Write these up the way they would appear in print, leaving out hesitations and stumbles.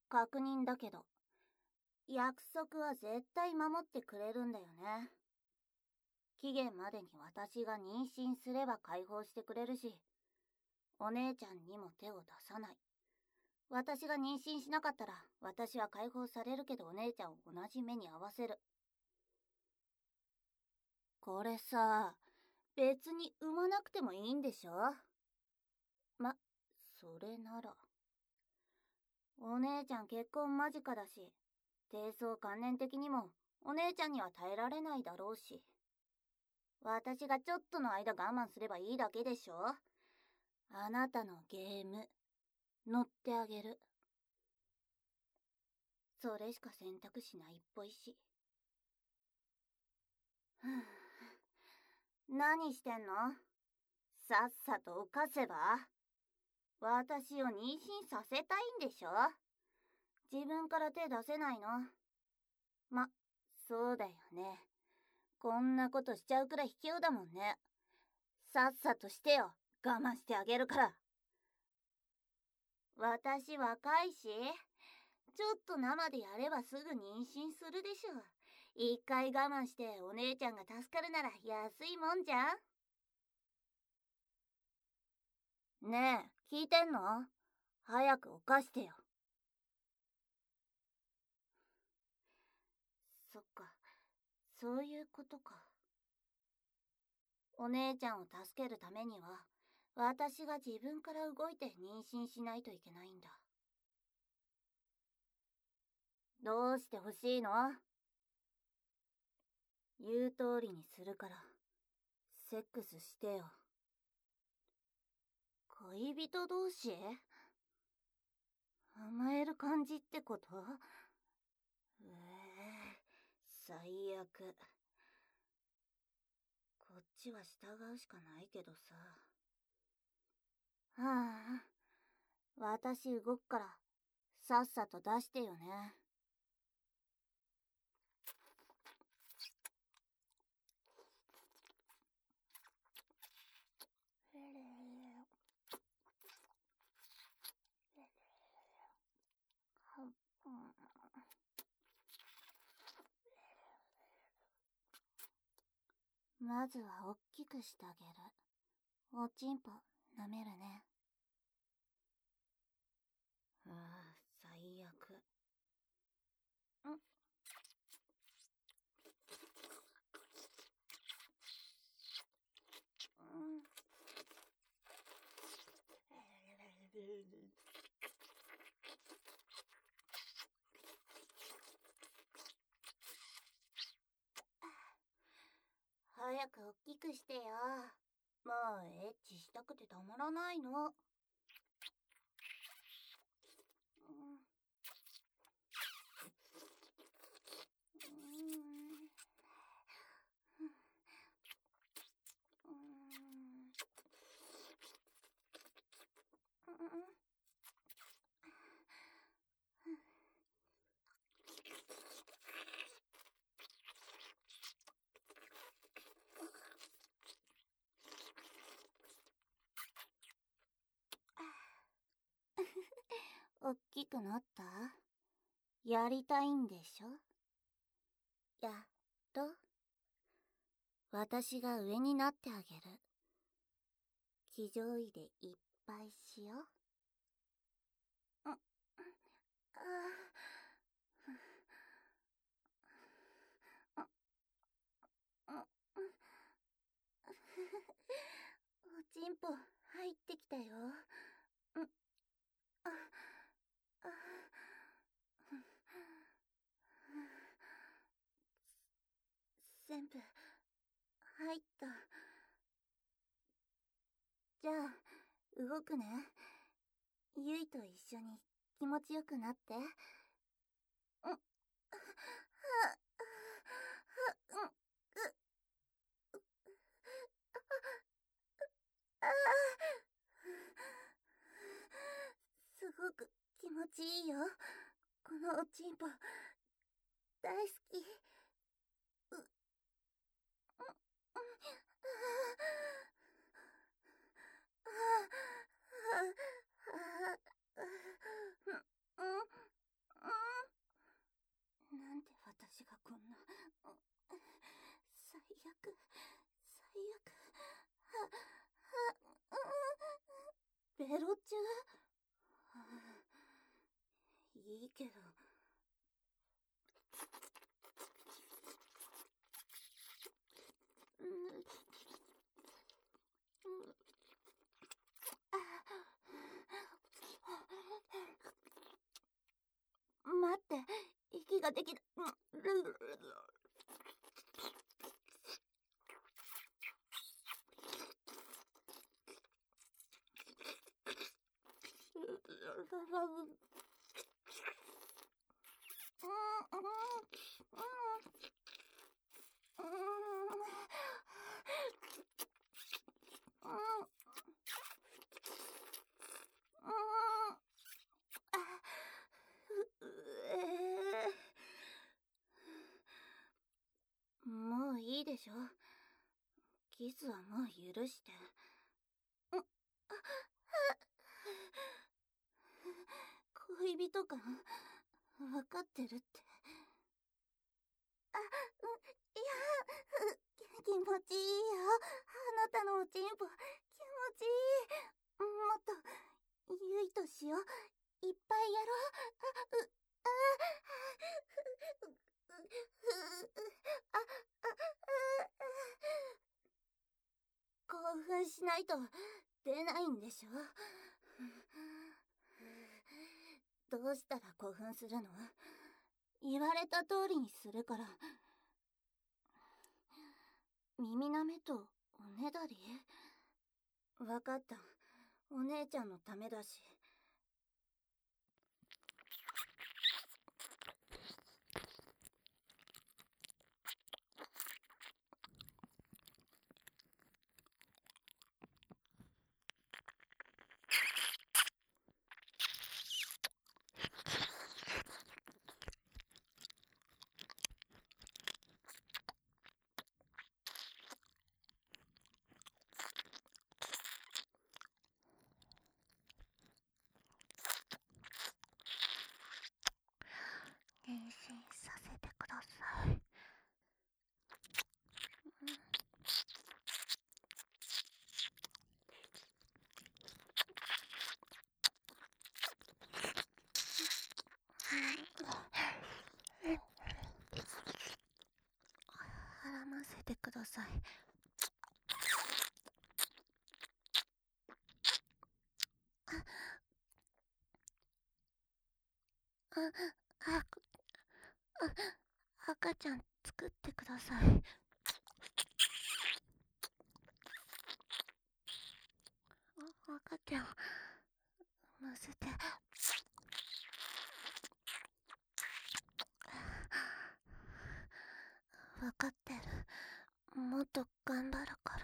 確認だけど、約束は絶対守ってくれるんだよね。期限までに私が妊娠すれば解放してくれるし、お姉ちゃんにも手を出さない。私が妊娠しなかったら、私は解放されるけどお姉ちゃんを同じ目に合わせる。これさ、別に産まなくてもいいんでしょ？それなら。お姉ちゃん結婚間近だし、低層観念的にもお姉ちゃんには耐えられないだろうし。私がちょっとの間我慢すればいいだけでしょ？あなたのゲーム、乗ってあげる。それしか選択肢ないっぽいし。何してんの？さっさと犯せば？私を妊娠させたいんでしょ？自分から手出せないの？そうだよね。こんなことしちゃうくらい卑怯だもんね。さっさとしてよ。我慢してあげるから。私若いし、ちょっと生でやればすぐ妊娠するでしょ。一回我慢してお姉ちゃんが助かるなら安いもんじゃん。ねえ、聞いてんの？早く犯してよ。そっか、そういうことか。お姉ちゃんを助けるためには、私が自分から動いて妊娠しないといけないんだ。どうしてほしいの？言う通りにするから、セックスしてよ。恋人同士？甘える感じってこと？最悪。こっちは従うしかないけどさ。はあ、私動くから、さっさと出してよね。まずはおっきくしてあげる。おちんぽ舐めるね。最悪。早くおっきくしてよ。もうエッチしたくてたまらないの。おっきくなった？やりたいんでしょ？やっと。私が上になってあげる。騎乗位でいっぱいしよう。おちんぽ入ってきたよ。全部入った。じゃあ動くね。ゆいと一緒に気持ちよくなって。すごく気持ちいいよ。このおちんぽ大好き。 ベロ中？いいけど。待って、息ができた。もういいでしょ。キスはもう許して。恋人感分かってるって。いや、気持ちいいよ。あなたのおちんぽ気持ちいい。もっとゆいとしよう。いっぱいやろう。興奮しないと出ないんでしょ。どうしたら興奮するの？言われた通りにするから。耳なめとおねだり？わかった。お姉ちゃんのためだし。妊娠させてください。絡ませてください。赤ちゃん作ってください。赤ちゃん産ませて。分かってる。もっと頑張るから。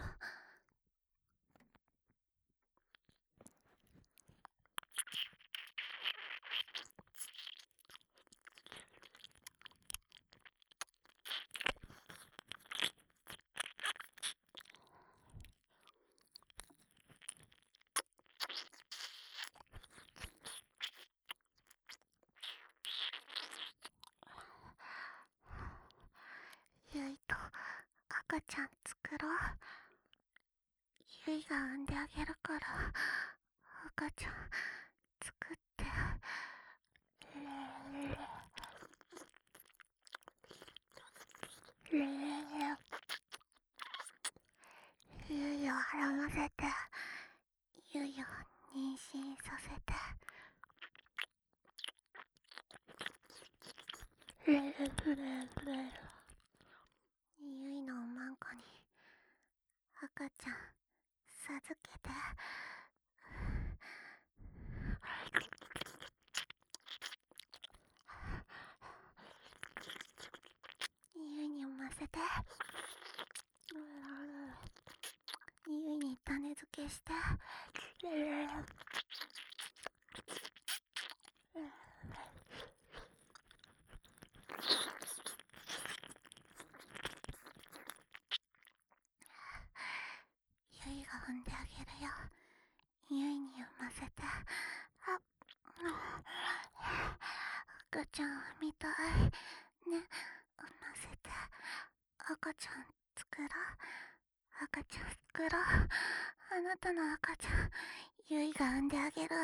ゆいと赤ちゃん作ろう。ゆいが産んであげるから赤ちゃん作って。ゆいを絡ませて、ゆいを妊娠させて。ゆいのおまんこに赤ちゃん授けて。ゆいに産ませて。ゆいに種付けして。ゆいが産んであげるよ。ゆいに産ませて。赤ちゃん産みたいね。産ませて。赤ちゃん作ろう。 赤ちゃん作ろう。あなたの赤ちゃん、ゆいが産んであげる。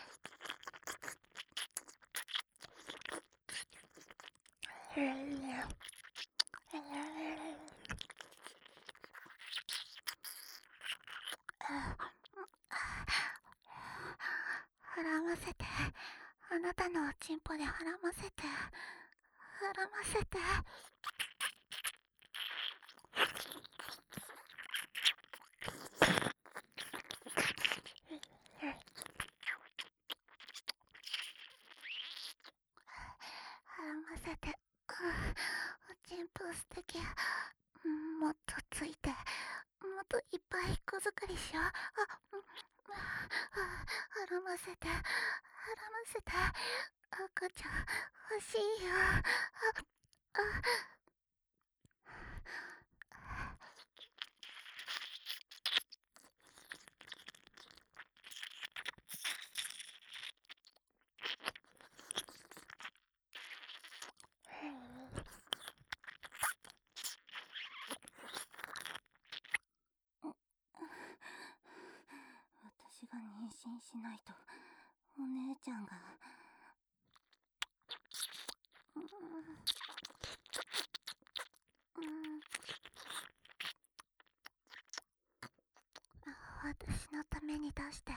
絡ませて。あなたのおちんぽで絡ませて。絡ませて。絡ませて。おちんぽ素敵。もっとついて。もっといっぱい子作りしよう。絡ませて。絡ませて。赤ちゃん欲しいよ。私が妊娠しないとお姉ちゃんが私のために出して。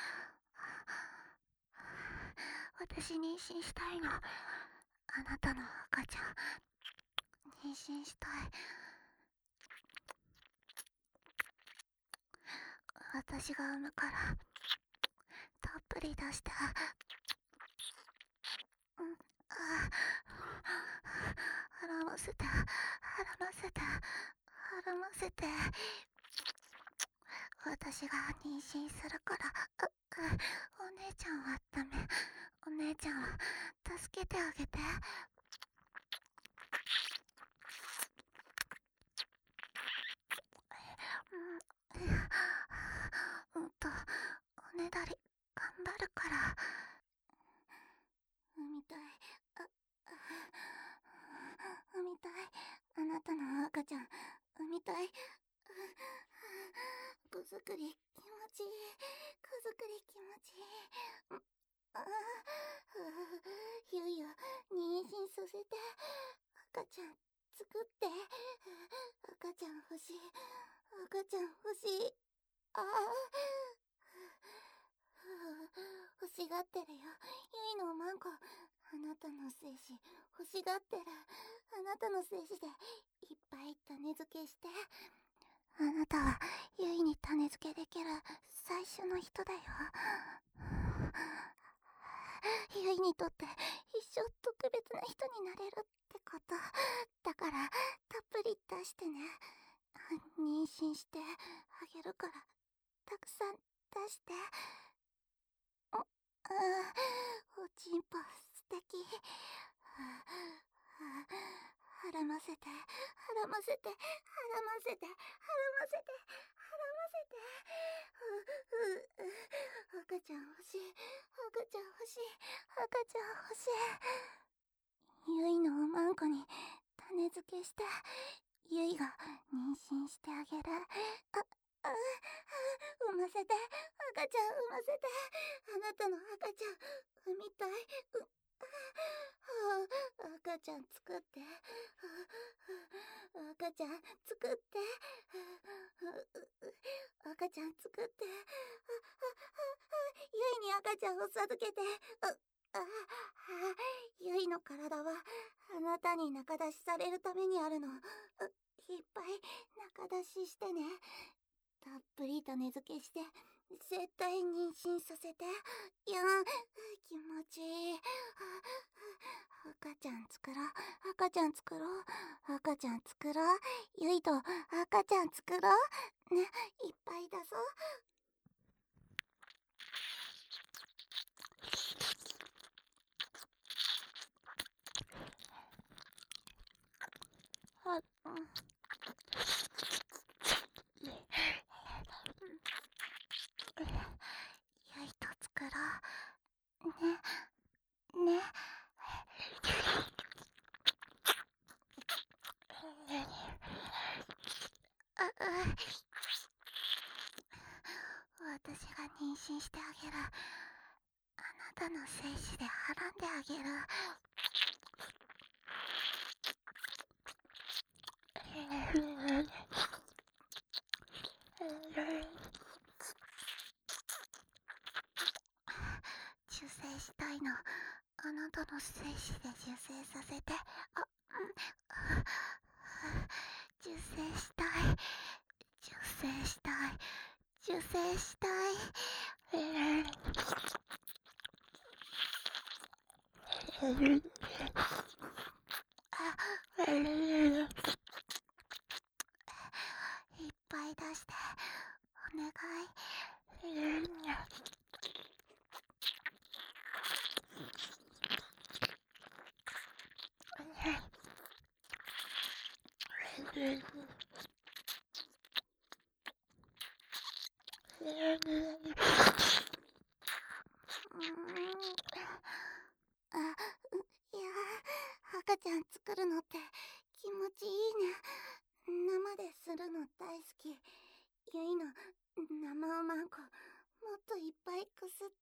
私妊娠したいの。あなたの赤ちゃん妊娠したい。私が産むからたっぷり出して。絡ませて。絡ませて。絡ませて。私が妊娠するから。お姉ちゃんはダメ。お姉ちゃんは助けてあげて。おねだり頑張るから。産みたい。産みたい。あなたの赤ちゃん産みたい。子作り気持ちいい。子作り気持ちいい。ゆいを妊娠させて。赤ちゃん作って。赤ちゃん欲しい。赤ちゃん欲しい。欲しがってるよ。ゆいのマンコ。あなたの精子欲しがってる。あなたの精子でいっぱい種付けして。あなたはゆいに種付けできる最初の人だよ。ゆいにとって一生特別な人になれるってこと。だからたっぷり出してね。妊娠してあげるからたくさん出して。おちんぽ素敵。絡ませて。絡ませて。絡ませて。絡ませて。絡ませて。赤ちゃん欲しい。赤ちゃん欲しい。赤ちゃん欲しい。ゆいのおまんこに種付けして、ゆいが妊娠してあげる。産ませて。赤ちゃん産ませて。あなたの赤ちゃん産みたい。赤ちゃん作って。赤ちゃん作って。赤ちゃん作って。ゆいに赤ちゃんを授けて。ゆいの体はあなたに仲出しされるためにあるの。いっぱい仲出ししてね。たっぷり種付けして絶対妊娠させて。気持ちいい。赤ちゃん作ろう。赤ちゃん作ろう。赤ちゃん作ろう。ゆいと赤ちゃん作ろうね。いっぱい出そう。ゆいと作ろうね。 娠してあげる。あなたの精子ではらんであげる。受精したいの。あなたの精子で受精させて。受精したい。受精したい。受精したい。いっぱい出して。お願い。いや赤ちゃん作るのって気持ちいいね。生でするの大好き。ゆいの生おまんこもっといっぱいくすって。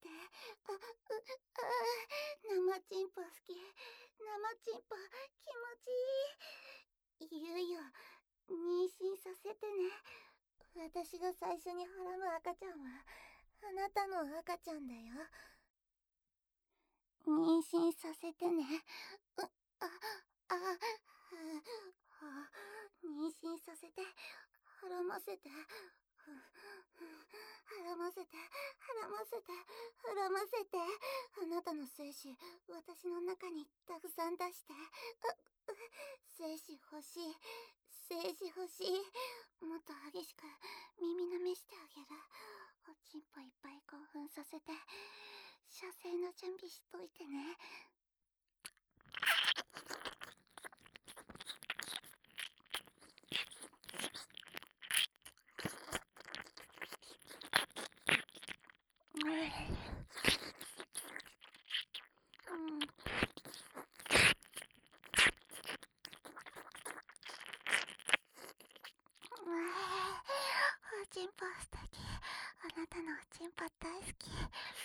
生チンポ好き。生チンポ気持ちいい。ゆいを妊娠させてね。私が最初にはらむ赤ちゃんはあなたの赤ちゃんだよ。妊娠させてね。妊娠させて、はらませて。はらませて、はらませて、はらませて。あなたの精子、私の中にたくさん出して。精子欲しい。精子欲しい。もっと激しく耳舐めしてあげる。おちんぽいっぱい興奮させて。射精の準備しといてね。おちんぽ素敵。あなたのおちんぽ大好き。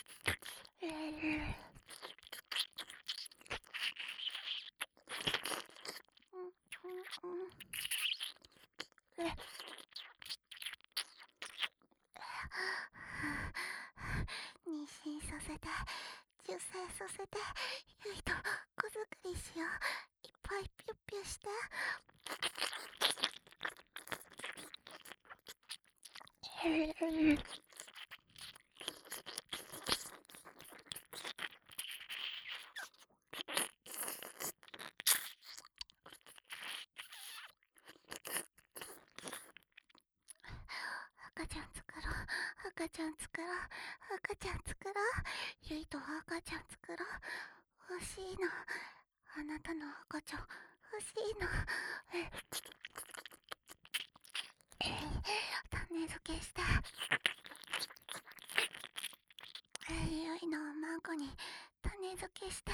妊娠させて、受精させて、ゆいと子作りしよう。いっぱいピュッピュして。赤ちゃん作ろう。赤ちゃん作ろう。赤ちゃん作ろう。ゆいと赤ちゃん作ろう。欲しいの。あなたの赤ちゃん欲しいの。種付けして。ゆいのおまんこに種付けして。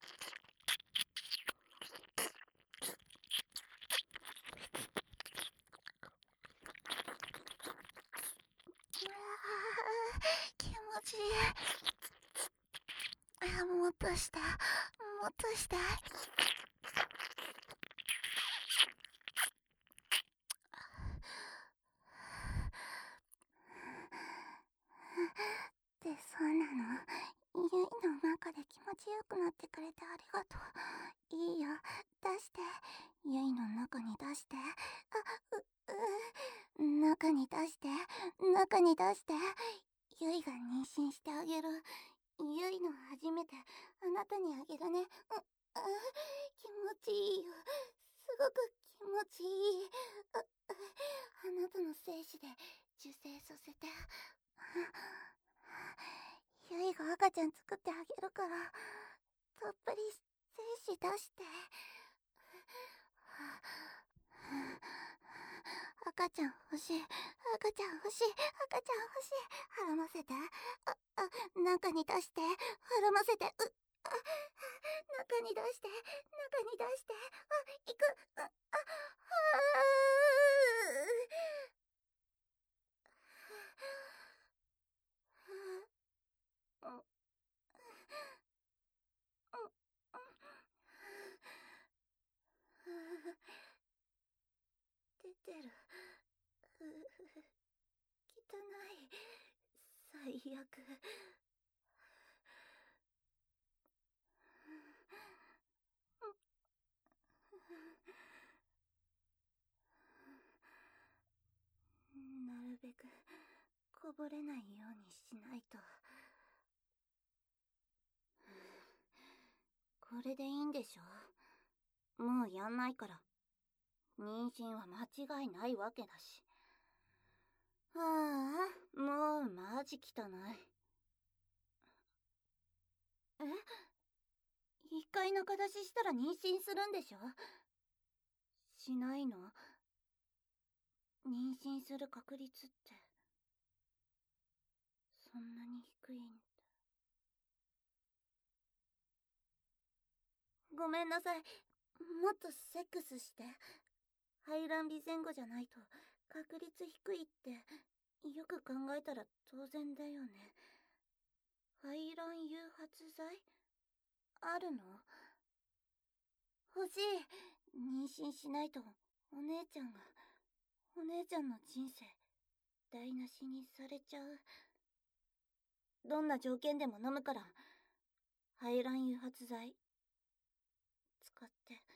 気持ちいい。もっとして。もっとして。ってそうなの。ゆいの中で気持ちよくなってくれてありがとう。いいよ、出して。ゆいの中に出して。中に出して。中に出して。ゆいが妊娠してあげる。ゆいの初めてあなたにあげるね。気持ちいいよ。すごく気持ちいい。あなたの精子で受精させて。ゆいが赤ちゃん作ってあげるから、たっぷり精子出して。赤ちゃん欲しい。赤ちゃん欲しい。赤ちゃん欲しい。はらませて。中に出して。はらませて。中に出して。中に出して。行く。 てる。汚い。最悪。なるべくこぼれないようにしないと。 これでいいんでしょ？もうやんないから。妊娠は間違いないわけだし。ああ、もうマジ汚い。え？一回中出ししたら妊娠するんでしょ？しないの？妊娠する確率って、そんなに低いんだ。 ごめんなさい。もっとセックスして。排卵日前後じゃないと確率低いってよく考えたら当然だよね。排卵誘発剤あるの？欲しい。妊娠しないとお姉ちゃんの人生台無しにされちゃう。 どんな条件でも飲むから。排卵誘発剤使って。